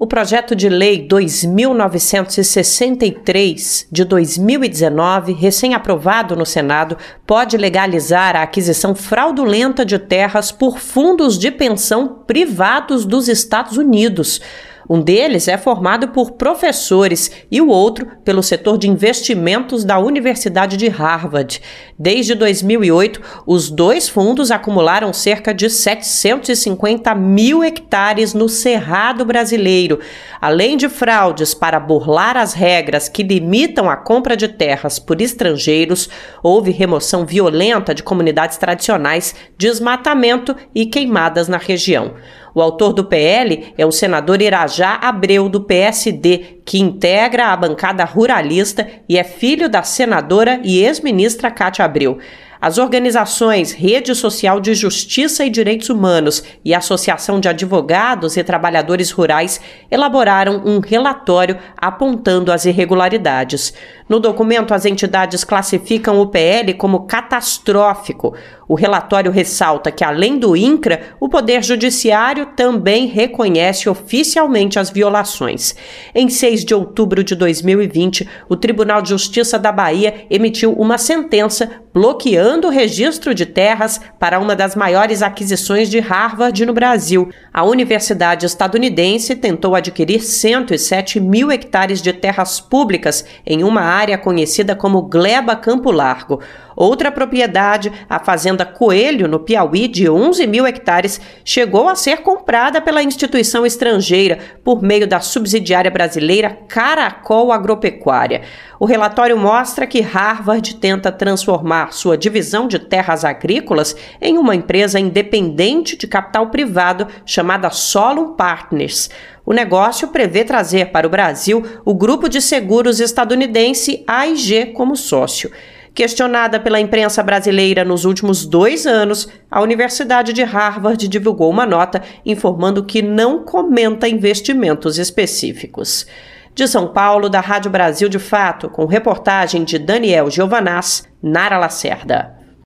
O projeto de lei 2.963 de 2019, recém-aprovado no Senado, pode legalizar a aquisição fraudulenta de terras por fundos de pensão privados dos Estados Unidos. Um deles é formado por professores e o outro pelo setor de investimentos da Universidade de Harvard. Desde 2008, os dois fundos acumularam cerca de 750 mil hectares no Cerrado brasileiro. Além de fraudes para burlar as regras que limitam a compra de terras por estrangeiros, houve remoção violenta de comunidades tradicionais, desmatamento e queimadas na região. O autor do PL é o senador Irajá Abreu, do PSD, que integra a bancada ruralista e é filho da senadora e ex-ministra Cátia Abreu. As organizações Rede Social de Justiça e Direitos Humanos e Associação de Advogados e Trabalhadores Rurais elaboraram um relatório apontando as irregularidades. No documento, as entidades classificam o PL como catastrófico. O relatório ressalta que, além do INCRA, o Poder Judiciário também reconhece oficialmente as violações. Em 6 de outubro de 2020, o Tribunal de Justiça da Bahia emitiu uma sentença bloqueando o registro de terras para uma das maiores aquisições de Harvard no Brasil. A universidade estadunidense tentou adquirir 107 mil hectares de terras públicas em uma área conhecida como Gleba Campo Largo. Outra propriedade, a Fazenda Coelho, no Piauí, de 11 mil hectares, chegou a ser comprada pela instituição estrangeira por meio da subsidiária brasileira Caracol Agropecuária. O relatório mostra que Harvard tenta transformar sua divisão de terras agrícolas em uma empresa independente de capital privado chamada Solon Partners. O negócio prevê trazer para o Brasil o grupo de seguros estadunidense AIG como sócio. Questionada pela imprensa brasileira nos últimos 2 anos, a Universidade de Harvard divulgou uma nota informando que não comenta investimentos específicos. De São Paulo, da Rádio Brasil de Fato, com reportagem de Daniel Giovanaz, Nara Lacerda.